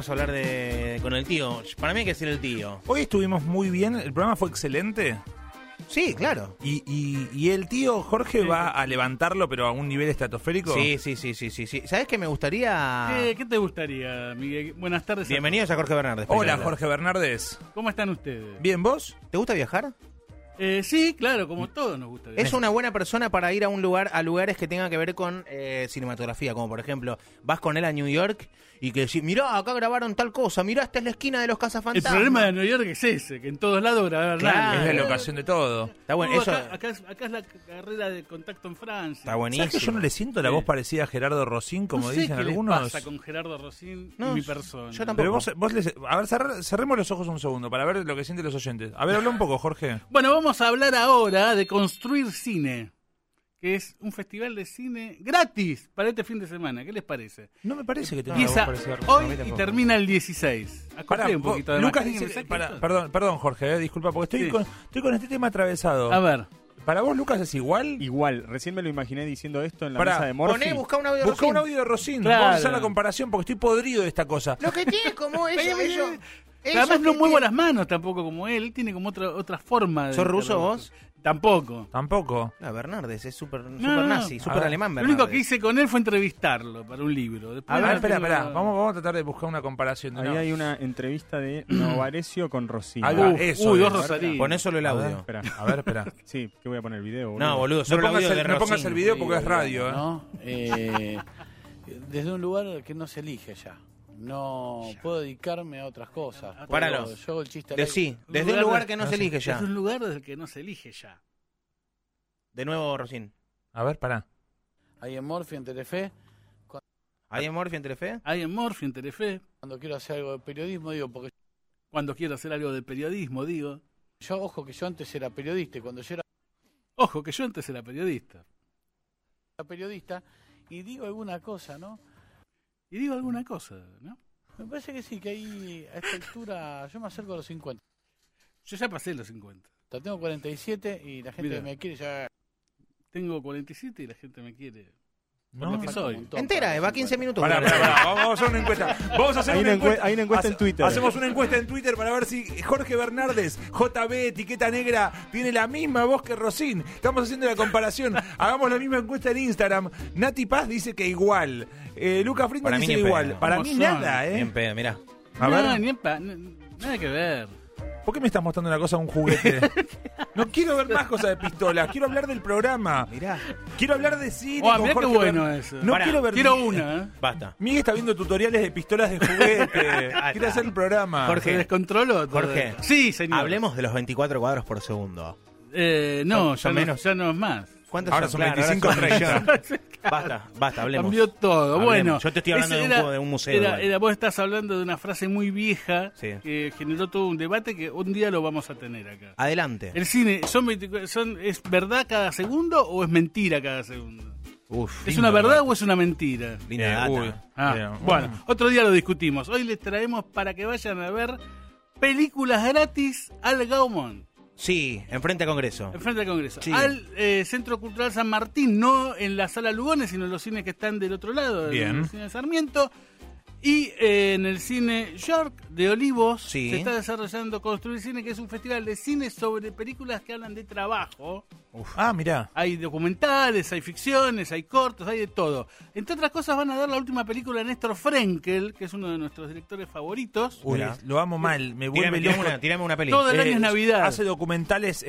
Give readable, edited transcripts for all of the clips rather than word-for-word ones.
vamos a hablar con el tío. Para mí hay que ser el tío. Hoy estuvimos muy bien, el programa fue excelente. Sí, claro. Y el tío Jorge va a levantarlo, pero a un nivel estratosférico. Sí. ¿Sabés qué me gustaría? ¿Qué te gustaría, Miguel? Buenas tardes. Bienvenidos a Jorge Bernardes. Hola, Jorge Bernardes. ¿Cómo están ustedes? Bien, ¿vos? ¿Te gusta viajar? Sí, claro, como todos nos gusta viajar. Es una buena persona para ir a lugares que tengan que ver con cinematografía, como por ejemplo, vas con él a New York y que decís, mirá, acá grabaron tal cosa, mirá, esta es la esquina de los El cazafantasmas. problema de New York es ese, que en todos lados grabaron Claro. Es la locación de todo. Está bueno, eso acá es la carrera de Contacto en Francia. está buenísimo. ¿Sabes que yo no le siento la voz parecida a Gerardo Rosín, como no sé dicen qué algunos? les pasa con Gerardo Rosín No, y mi persona. yo tampoco. Pero a ver, cerremos los ojos un segundo para ver lo que sienten los oyentes. A ver, habla un poco, Jorge. Bueno, vamos a hablar ahora de Construir Cine, que es un festival de cine gratis para este fin de semana. ¿Qué les parece? No me parece que tenga Empieza la voz parecida. hoy a mí y tampoco. termina el 16. Acorté Pará, un poquito de Lucas más. dice, perdón, Jorge, disculpa, porque Sí. estoy con este tema atravesado. A ver. ¿Para vos, Lucas, es igual? Igual, recién me lo imaginé diciendo esto en la Pará, mesa de Morphy. Busca un audio de Busca un Rosín. audio de Rosín. Claro. Vamos a hacer la comparación porque estoy podrido de esta cosa. Lo que tiene como eso. Además no muevo las manos tampoco como él tiene como otra forma. De ¿Sos ruso vos? Tampoco. Tampoco. Bernardes es súper No. nazi, súper ver, alemán Lo Bernardes. único que hice con él fue entrevistarlo para un libro. Después A ver, no espera. tengo- Vamos a tratar de buscar una comparación. Ahí hay una entrevista de Novarecio con Rosín. Ahí va, Uf, eso uy, es. dos Rosarinos. Poné solo el A ver, audio. Espera. A ver, espera. Sí, que voy a poner el video, boludo. No, boludo, No solo el pongas audio de no pongas Rosín. el video porque es radio, ¿eh? ¿No? Desde un lugar que no se elige ya. No puedo dedicarme a otras cosas. Páralo. Yo hago el chiste. Sí, desde un lugar que no se elige ya. Es un lugar desde el que no se elige ya. De nuevo, Rosín. A ver, pará. Ahí en Morphy, en Telefe, ¿Hay en Morphy en Telefe? Hay en Morphy, en Telefe. cuando quiero hacer algo de periodismo, digo, porque Cuando quiero hacer algo de periodismo, digo. ojo, que yo antes era periodista, y cuando yo Ojo, que yo antes era periodista. era periodista, y digo alguna cosa, ¿no? Y digo alguna cosa, ¿no? Me parece que sí, que ahí, a esta altura, yo me acerco a los 50. Yo ya pasé los 50. Tengo 47 y la gente Mira. que me quiere ya... Tengo 47 y la gente me quiere. Por No, lo que soy. Entera, va 15 minutos. Pará. Vamos a hacer una encuesta. Vamos a hacer Hay una una encuesta. hay una encuesta en Twitter. Hacemos una encuesta en Twitter para ver si Jorge Bernardes, JB, etiqueta negra, tiene la misma voz que Rosín. Estamos haciendo la comparación. Hagamos la misma encuesta en Instagram. Nati Paz dice que igual. Lucas Friedman Para mí dice ni en igual. pedo. Para ¿Cómo mí son? nada, Bien pedo, mirá. A No, ver. ni nada que ver. ¿Por qué me estás mostrando una cosa, un juguete? No quiero ver más cosas de pistolas. Quiero hablar del programa. Mirá. Quiero hablar de cine. Oh, con mirá qué Jorge bueno Bern- eso. No Pará, quiero ver. Quiero una, ¿eh? Basta. Miguel está viendo tutoriales de pistolas de juguete. Quiere hacer el programa. Jorge. ¿Se descontroló todo Jorge. esto? Sí, señor. Hablemos de los 24 cuadros por segundo. No, Son ya menos. ya no es más. ¿Cuántos Ahora son Claro, 25, ahora son 30. un millón. Basta, hablemos. Cambió todo. Hablemos. Bueno, Yo te estoy hablando ese de un museo igual. vos estás hablando de una frase muy vieja Sí. que generó todo un debate que un día lo vamos a tener acá. Adelante. El cine, ¿es verdad cada segundo o es mentira cada segundo? Uf, ¿Es una verdad o es una mentira? linda data. Uy. Ah, Bien. bueno, otro día lo discutimos. Hoy les traemos para que vayan a ver películas gratis al Gaumont, Sí, enfrente a Congreso. enfrente del Congreso. Sí. Al Centro Cultural San Martín, no en la Sala Lugones, sino en los cines que están del otro lado, Bien. en el cine Sarmiento. Y en el cine York de Olivos Sí. se está desarrollando Construir Cine, que es un festival de cine sobre películas que hablan de trabajo. Ah, mirá. Hay documentales, hay ficciones, hay cortos, hay de todo. Entre otras cosas van a dar la última película de Néstor Frenkel, que es uno de nuestros directores favoritos. Uy, Mirá. lo amo mal. Me vuelve loco. Tírame una peli. Todo el año es Navidad. Hace documentales,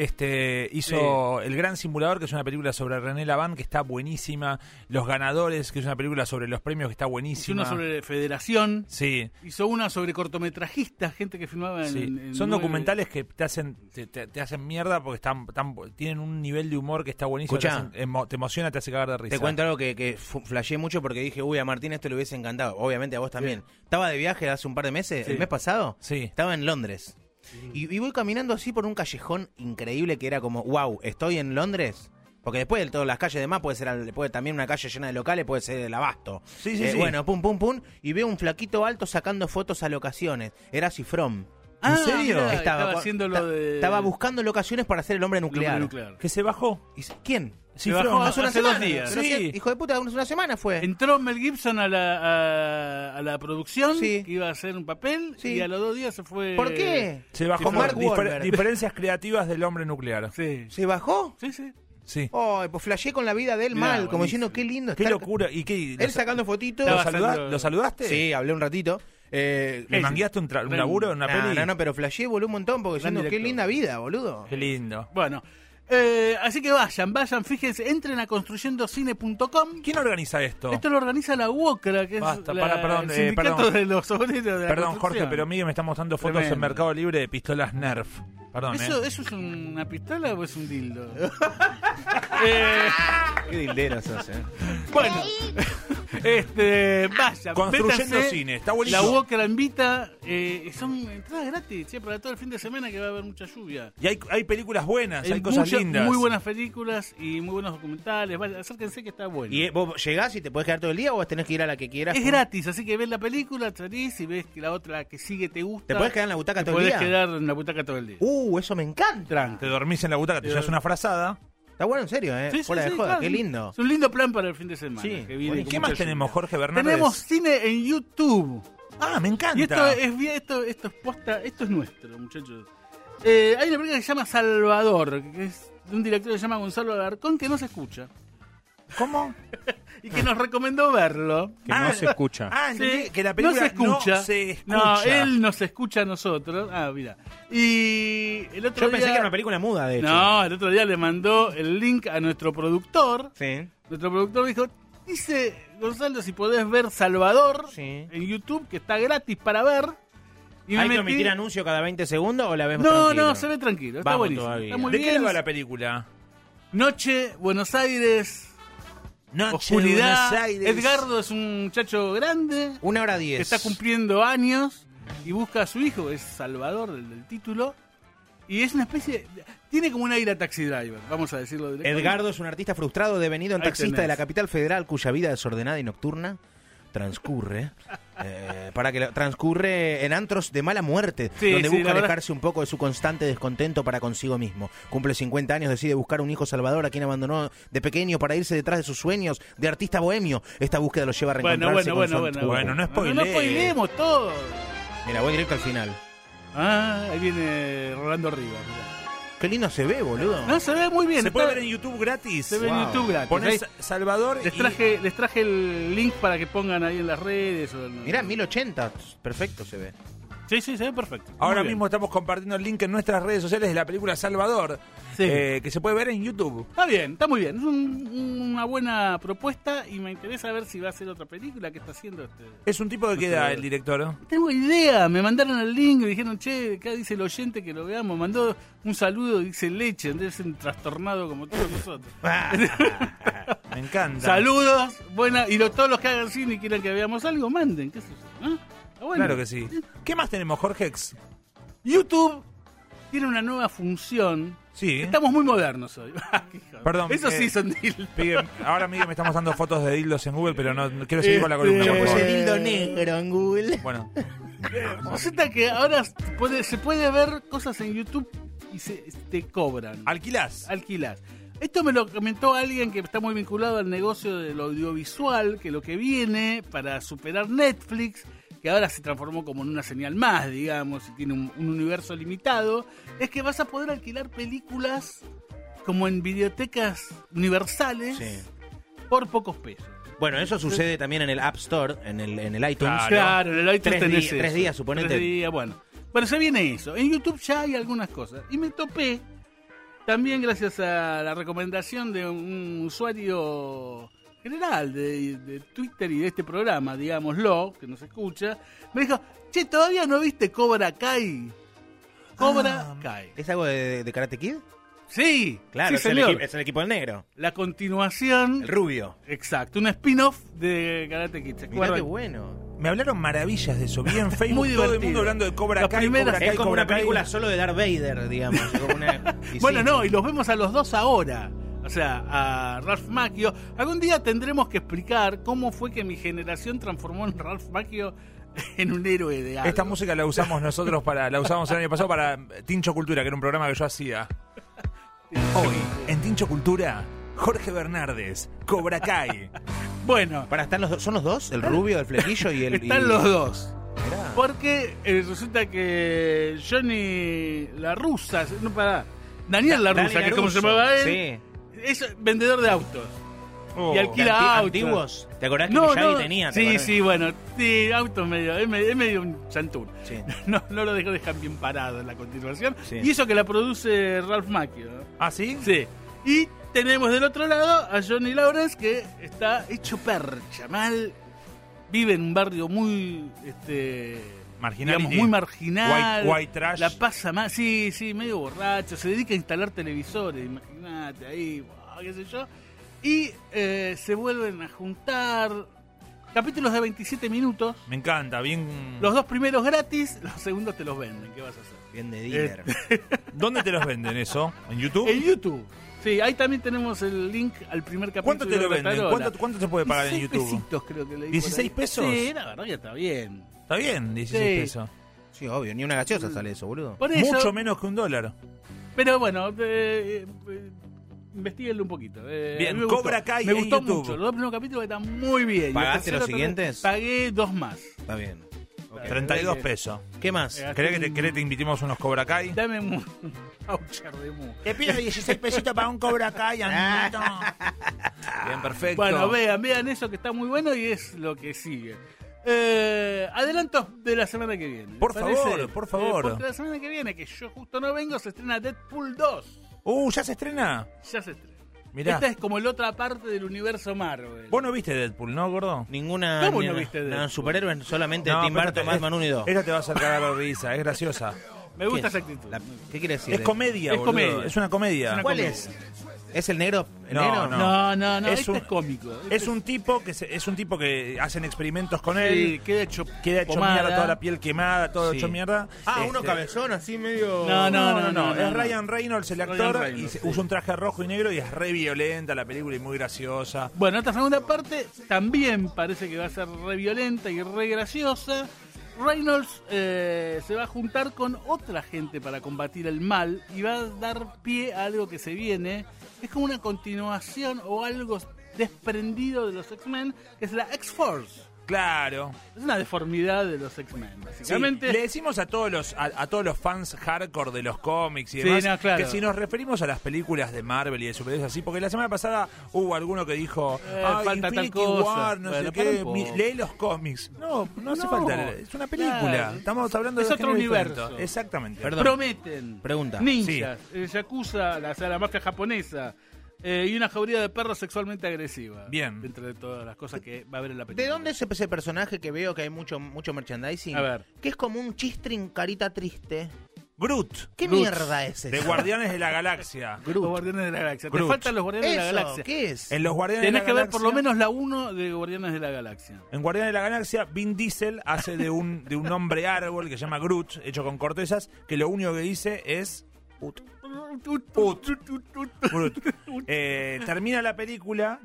hizo El Gran Simulador, que es una película sobre René Laván, que está buenísima. Los Ganadores, que es una película sobre los premios, que está Hizo buenísima. una sobre Federación, Sí, hizo una sobre cortometrajistas, gente que filmaba sí. en Son 9. documentales que te hacen mierda porque tienen un nivel de humor que está buenísimo. Escuchá. Te emociona, te hace cagar de risa. Te cuento algo que flasheé mucho porque dije, uy, a Martín esto le hubiese encantado. Obviamente a vos también. Estaba de viaje hace un par de meses, Sí. el mes pasado. Sí. Estaba en Londres. Y voy caminando así por un callejón increíble que era como, wow, estoy en Londres. Porque después de todas las calles demás puede también una calle llena de locales, puede ser el Abasto. Sí. Bueno, pum, y veo un flaquito alto sacando fotos a locaciones. Era Cifrón. ¿En serio? mirá, Estaba haciendo lo de... Estaba buscando locaciones para hacer el hombre nuclear. nuclear. ¿Que se bajó? ¿Quién? Sí, Se bajó From. hace Hace 2 días. Pero Sí. hijo de puta, hace una semana fue. Entró Mel Gibson a la producción, Sí. que iba a hacer un papel, Sí. y a los 2 días se fue... ¿Por qué? Se bajó Como por Mark Wahlberg. diferencias creativas del hombre nuclear. Sí, ¿Se bajó? sí, sí. Sí. Oh, pues flasheé con la vida de él Mirá, mal, como buenísimo. diciendo qué lindo Qué estar- locura. ¿Y qué? Él sacando fotitos. ¿Lo, Estaba haciendo- ¿Lo saludaste? Sí, hablé un ratito. ¿Le mangueaste un laburo en una peli? No, pero flasheé, boludo, un montón, porque Gran diciendo qué director. linda vida, boludo. Qué lindo. Bueno, así que vayan, fíjense, entren a construyendocine.com. ¿Quién organiza esto? Esto lo organiza la UOCRA, que Basta, es perdón, el sindicato perdón. de los obreros de la Perdón, construcción. Jorge, pero Miguel me está mostrando fotos Tremendo. en Mercado Libre de pistolas Nerf. Perdón, ¿Eso es una pistola o es un dildo? Qué dildero sos, Bueno, vayan, Construyendo métanse. cine, está buenísimo. La UOCRA invita, son entradas gratis, para todo el fin de semana que va a haber mucha lluvia. Y hay películas buenas, hay cosas muchas, lindas. muy buenas películas y muy buenos documentales. Vayan, acérquense que está bueno. ¿Y vos llegás y te podés quedar todo el día o vos tenés que ir a la que quieras? Es gratis, así que ves la película, salís y ves que la otra que sigue te gusta. ¿Te podés quedar en la butaca Te todo el podés día? quedar en la butaca todo el día. Eso me encanta. Te dormís en la butaca, te llevas una frazada. Está bueno, en serio, Sí, sí, Fuera de sí, joda, claro. qué lindo. Es un lindo plan para el fin de semana. Sí. que viene ¿Y con qué mucha más tenemos, lluvia. Jorge Bernardes? Tenemos cine en YouTube. Ah, me encanta. Y esto es posta, esto es nuestro, muchachos. Hay una película que se llama Salvador, que es de un director que se llama Gonzalo Alarcón, que no se escucha. ¿Cómo? Y que nos recomendó verlo. Que no se escucha. Entendí Sí, que la película no se escucha. no se escucha. No, él nos escucha a nosotros. Mira. Y el otro Yo día... pensé que era una película muda, de hecho. No, el otro día le mandó el link a nuestro productor. Sí. Nuestro productor dijo, dice, Gonzalo, si podés ver Salvador Sí. en YouTube, que está gratis para ver. Y ¿Hay me que metí- omitir anuncio cada 20 segundos o la vemos No, tranquilo? no, se ve tranquilo. Está Vamos buenísimo. todavía. Está muy ¿De bien. qué va la película? Noche, Buenos Aires, Noche, oscuridad. Buenos Aires. Edgardo es un muchacho grande 1:10. que está cumpliendo años y busca a su hijo, que es Salvador, del título. Y es una especie... Tiene como un aire a Taxi Driver, vamos a decirlo directamente. Edgardo es un artista frustrado devenido en Ahí taxista tenés. de la capital federal cuya vida desordenada y nocturna transcurre transcurre en antros de mala muerte, Sí, donde sí, busca la verdad. alejarse un poco de su constante descontento para consigo mismo. Cumple 50 años, decide buscar un hijo salvador a quien abandonó de pequeño para irse detrás de sus sueños de artista bohemio. Esta búsqueda lo lleva a reencontrarse con su antiguo. Bueno, no No spoilees. spoileemos todo. Mira, voy directo al final. Ahí viene Rolando Rivas. mirá. Qué lindo se ve, boludo. No, se ve muy bien. ¿Se está- puede ver en YouTube gratis? Se ve en Wow. YouTube gratis. Pones Ahí- Salvador les traje el link para que pongan ahí en las redes. Mirá, 1080. Perfecto se ve. Sí, se ve perfecto. Ahora Muy bien. mismo estamos compartiendo el link en nuestras redes sociales de la película Salvador, Sí. que se puede ver en YouTube. Está bien, está muy bien. Es una buena propuesta y me interesa ver si va a ser otra película que está haciendo este. Es un tipo de qué edad el director. No tengo idea, me mandaron el link, me dijeron, che, acá dice el oyente que lo veamos, mandó un saludo, dice leche, entonces es un trastornado como todos nosotros. Me encanta. Saludos, buena, y todos los que hagan cine y quieran que veamos algo, manden, qué sé yo. ¿no? Está bueno. Claro que sí. ¿Qué más tenemos, Jorgex? YouTube tiene una nueva función. Sí. Estamos muy modernos hoy. Perdón, Eso sí son deals. Ahora Miguel me está mostrando fotos de dildos en Google, pero no quiero seguir con la columna. Yo por puse favor. dildo negro en Google. Bueno, Resulta que ahora se puede ver cosas en YouTube y te cobran. alquilás. Alquilás. Esto me lo comentó alguien que está muy vinculado al negocio del audiovisual, que lo que viene para superar Netflix, que ahora se transformó como en una señal más, digamos, y tiene un universo limitado, es que vas a poder alquilar películas como en videotecas universales Sí. por pocos pesos. Bueno, eso sucede también en el App Store, en el iTunes. Claro, en el iTunes tenés eso. 3 días, suponete. 3 días, bueno. Bueno, se viene eso. En YouTube ya hay algunas cosas. Y me topé, también gracias a la recomendación de un usuario general de Twitter y de este programa, digámoslo, que nos escucha, me dijo, che, ¿todavía no viste Cobra Kai? Cobra Kai. ¿Es algo de Karate Kid? Sí, Claro, sí, es, señor. es el equipo del negro. La continuación... El rubio. Exacto, un spin-off de Karate Kid. ¿Se Mirá acuerdan? qué bueno. Me hablaron maravillas de eso. Vi en Facebook Muy todo el divertido. mundo hablando de Cobra La Kai, primera- Cobra Kai, Es como Cobra una Kai. película solo de Darth Vader, digamos. Como una- y Bueno, sí. no, y los vemos a los dos ahora. O sea, a Ralph Macchio. Algún día tendremos que explicar cómo fue que mi generación transformó en Ralph Macchio en un héroe de algo. Esta música la usamos nosotros la usamos el año pasado para Tincho Cultura, que era un programa que yo hacía. Hoy, en Tincho Cultura, Jorge Bernardes, Cobra Kai. Bueno, ¿Son los dos? ¿El rubio, el flequillo y el...? están los dos. Mirá. Porque resulta que Johnny La Russa, no para Daniel La Dani Russa, que es como se Larusso, llamaba él, es vendedor de autos. Y alquila autos. ¿Antiguos? ¿Te acordás que No, Miyagi no. tenía? ¿te Sí, acordás? sí, bueno, sí, autos medio, es medio un chantún. Sí. No lo dejó dejar bien parado en la continuación. Sí. Y eso que la produce Ralph Macchio, ¿no? ¿Ah, sí? Sí. Y tenemos del otro lado a Johnny Lawrence, que está hecho percha, mal. Vive en un barrio muy, Marginal. digamos, muy marginal. White trash. La pasa mal, sí, medio borracho. Se dedica a instalar televisores, imagínate, ahí, qué sé yo. Y se vuelven a juntar. Capítulos de 27 minutos. Me encanta, bien. Los dos primeros gratis, los segundos te los venden. ¿Qué vas a hacer? Bien de dealer. ¿Dónde te los venden eso? ¿En YouTube? En YouTube. Sí, ahí también tenemos el link al primer capítulo. ¿Cuánto te lo de venden? Tarola. ¿Cuánto se puede pagar en 16 YouTube? pesitos, creo que le di 16 por ahí. pesos. Sí, la verdad que está bien. Está bien, 16 Sí. pesos. Sí, obvio. Ni una gaseosa sale eso, boludo. Por eso, Mucho menos que $1. pero bueno, investiguenlo un poquito. Bien, me Cobra gustó. Kai Me en gustó YouTube. mucho. Los dos primeros capítulos están muy bien. Y el ¿Pagaste tercero los también. siguientes? Pagué 2 más. Está bien. Ok. 32 pesos. ¿Qué más? ¿Querés que te invitemos unos Cobra Kai? Dame un voucher de mu. Te pido 16 pesitos para un Cobra Kai, amiguito. Bien, perfecto. Bueno, vean eso que está muy bueno y es lo que sigue. Adelantos de la semana que viene. Por ¿te parece? favor, por favor. Porque la semana que viene, que yo justo no vengo, se estrena Deadpool 2. ¿Ya se estrena? Ya se estrena. Mirá. Esta es como la otra parte del universo Marvel. Vos no viste Deadpool, ¿no, gordo? Ninguna... ¿Cómo ni- no viste Deadpool? No, superhéroes solamente No, Tim pero Burton, Batman 1 y 2. Esta te va a hacer cagar la risa, es graciosa. Me gusta ¿Qué esa es? actitud. ¿Qué quiere decir? Es comedia, Es boludo. comedia. Es una comedia. Es una ¿Cuál comedia. es? ¿Es el negro? ¿El No, negro? No, Es este un- es cómico. Es un tipo que hacen experimentos con él. Sí, queda hecho Mierda, pomada. toda la piel quemada, todo Sí. hecho mierda. Uno cabezón así medio... No. Es Ryan Reynolds el actor Ryan Reynolds, y sí. usa un traje rojo y negro y es re violenta la película y muy graciosa. Bueno, esta segunda parte también parece que va a ser re violenta y re graciosa. Reynolds se va a juntar con otra gente para combatir el mal y va a dar pie a algo que se viene. Es como una continuación o algo desprendido de los X-Men, que es la X-Force. Claro. Es una deformidad de los X-Men, Sí, básicamente. le decimos a todos los fans hardcore de los cómics y Sí, demás no, claro. que si nos referimos a las películas de Marvel y de superhéroes así, porque la semana pasada hubo alguno que dijo falta Infinity tal cosa". War, no Bueno, sé para qué, un poco. lee los cómics. No hace No, falta leer, es una película. claro. Estamos hablando Es de otro género universo. diferente. Exactamente. Perdón. Prometen Pregunta. ninjas, yakuza, la mafia japonesa y una jauría de perros sexualmente agresiva. Bien. Dentro de todas las cosas que va a haber en la película. ¿De dónde es ese personaje que veo que hay mucho merchandising? A ver. Que es como un chistrin carita triste. Groot, ¿Qué Groot. mierda es de eso? Guardianes de la Galaxia. Los Guardianes de la Galaxia. Groot. Te faltan los Guardianes de la Eso, Galaxia. ¿qué es? En los Guardianes Tenés de que la ver por lo menos la 1 de Guardianes de la Galaxia. En Guardianes de la Galaxia, Vin Diesel hace de un hombre árbol que se llama Groot, hecho con cortezas, que lo único que dice es Ut. Groot. Termina la película,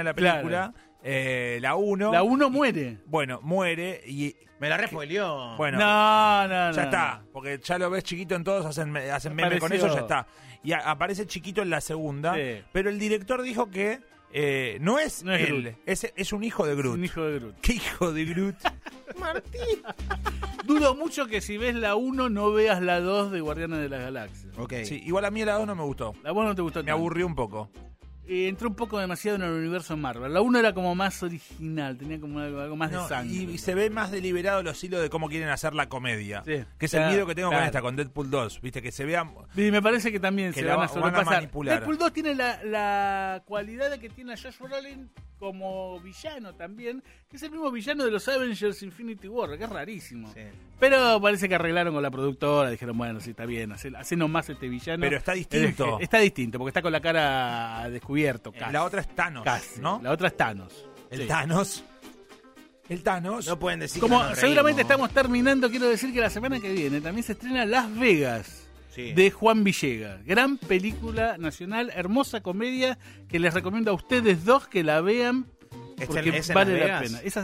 la 1. La 1 muere. Bueno, muere y Me la respoileó. bueno, No. ya está, porque ya lo ves chiquito en todos, hacen meme con Apareció. eso, ya está. Y aparece chiquito en la segunda, Sí. pero el director dijo que no es No es él, Groot. es un hijo de Groot. Un hijo de Groot. ¿Qué hijo de Groot? Martín. Dudo mucho que si ves la 1 no veas la 2 de Guardianes de la Galaxia. Ok. Sí, igual a mí la 2 no me gustó. La 1 no te gustó Me tanto. aburrió un poco. Entró un poco demasiado en el universo Marvel. La 1 era como más original, tenía como algo más No, de sangre. y se ve más deliberado los hilos de cómo quieren hacer la comedia. Sí, Que es claro, el miedo que tengo claro. con esta, con Deadpool 2. Viste, que se vea. Y me parece que también Que se la van a van a sobrepasar. manipular. Deadpool 2 tiene la cualidad de que tiene a Josh Brolin como villano también, que es el mismo villano de los Avengers Infinity War, que es rarísimo. Sí. Pero parece que arreglaron con la productora, dijeron, bueno, sí, está bien, hacé nomás este villano. Pero está distinto. Está distinto, porque está con la cara a descubierto, casi. La otra es Thanos. Casi. ¿No? La otra es Thanos. El Sí. Thanos. El Thanos. No pueden decir Como que no nos seguramente reímos. estamos terminando, quiero decir que la semana que viene también se estrena Las Vegas. Sí. De Juan Villegas. Gran película nacional, hermosa comedia que les recomiendo a ustedes dos que la vean ¿Es porque en vale Las la Vegas? pena. Esa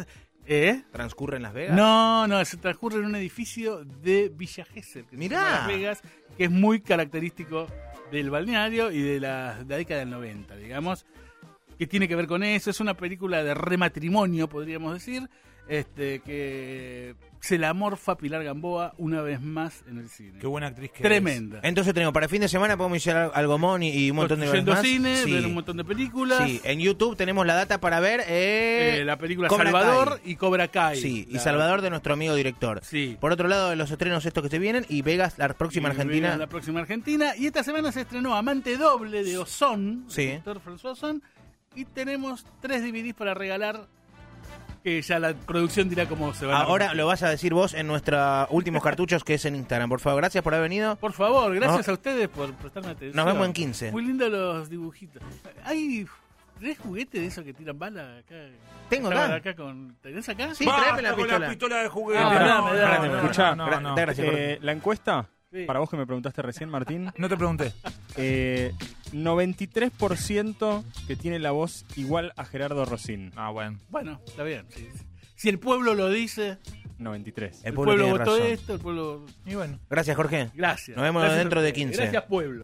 ¿Transcurre en Las Vegas? No, se transcurre en un edificio de Villa Gesell, que se Mirá. llama Las Vegas, que es muy característico del balneario y de la década del 90, digamos, que tiene que ver con eso. Es una película de rematrimonio, podríamos decir, que se la morfa Pilar Gamboa una vez más en el cine. Qué buena actriz que Tremenda. Entonces tenemos para el fin de semana, podemos ir al Gomón y un montón de cosas Construyendo más. cine, Sí. ver un montón de películas. Sí, en YouTube tenemos la data para ver La película Cobra Salvador Kai. y Cobra Kai. Sí, y La- Salvador de nuestro amigo director. Sí. Por otro lado, los estrenos estos que se vienen y Vegas, la próxima Y Argentina. Vegas, la próxima Argentina. Y esta semana se estrenó Amante Doble de Ozón, Sí. el doctor François Ozón. Y tenemos 3 DVDs para regalar, que ya la producción dirá cómo se van a Ahora repartir. lo vas a decir vos en nuestros últimos cartuchos que es en Instagram. Por favor, gracias por haber venido. Por favor, gracias No. a ustedes por prestarme atención. Nos vemos en 15. Muy lindos los dibujitos. Hay 3 juguetes de esos que tiran balas acá. Tengo Estaban acá. ¿Tenés acá? Sí, Basta tráeme la con pistola. la pistola de juguete. No, dame. Escuchá, Gracias, Jorge. la encuesta, Sí. para vos que me preguntaste recién, Martín, No te pregunté. 93% que tiene la voz igual a Gerardo Rosín. Ah, bueno. Bueno, está bien. Sí. Si el pueblo lo dice, 93. El el pueblo pueblo tiene votó razón. esto, el pueblo... Y bueno. Gracias, Jorge. Gracias. Nos vemos Gracias a dentro de ustedes. 15. Gracias, pueblo.